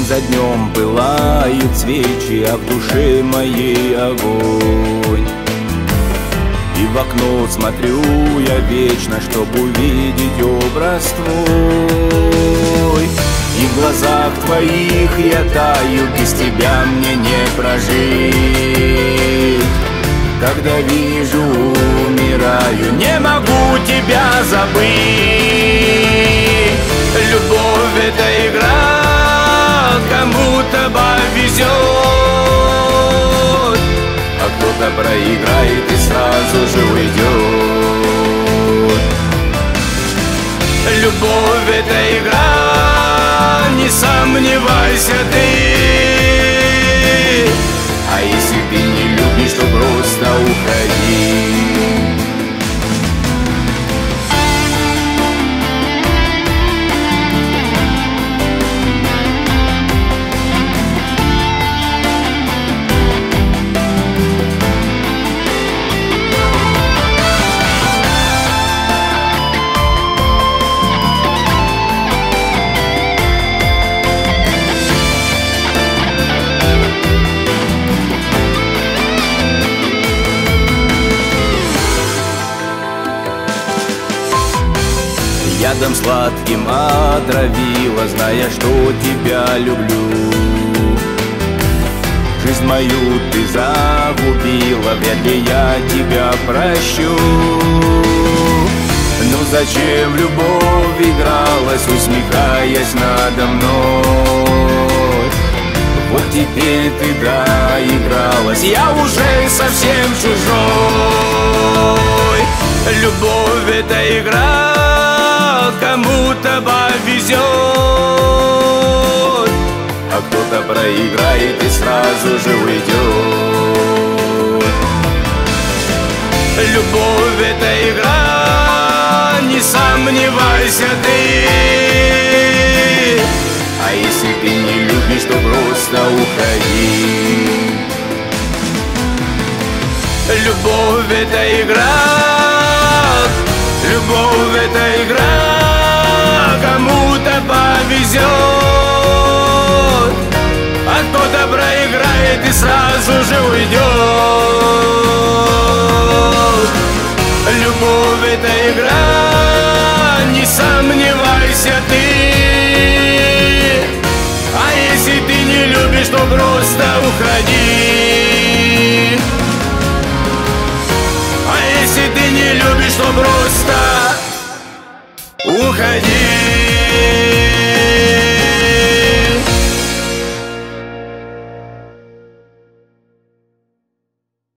за днем пылают свечи, а в душе моей огонь. И в окно смотрю я вечно, чтоб увидеть образ твой. И в глазах твоих я таю, без тебя мне не прожить. Когда вижу, умираю, не могу тебя забыть. Любовь — это игра, кому-то повезет, а кто-то проиграет и сразу же уйдет. Любовь — это игра, не сомневайся ты. А если ты не любишь, то просто уходи. Ядом сладким отравила, зная, что тебя люблю. Жизнь мою ты загубила, вряд ли я тебя прощу. Ну зачем любовь игралась, усмехаясь надо мной? Вот теперь ты доигралась, я уже совсем чужой. Любовь — это игра, кому-то повезет, а кто-то проиграет и сразу же уйдет. Любовь — это игра, не сомневайся ты. А если ты не любишь, то просто уходи. Любовь — это игра, любовь — это игра, кому-то повезет, а кто-то проиграет и сразу же уйдет. Любовь — это игра, не сомневайся ты. А если ты не любишь, то просто уходи. А если ты не любишь, то просто уходи.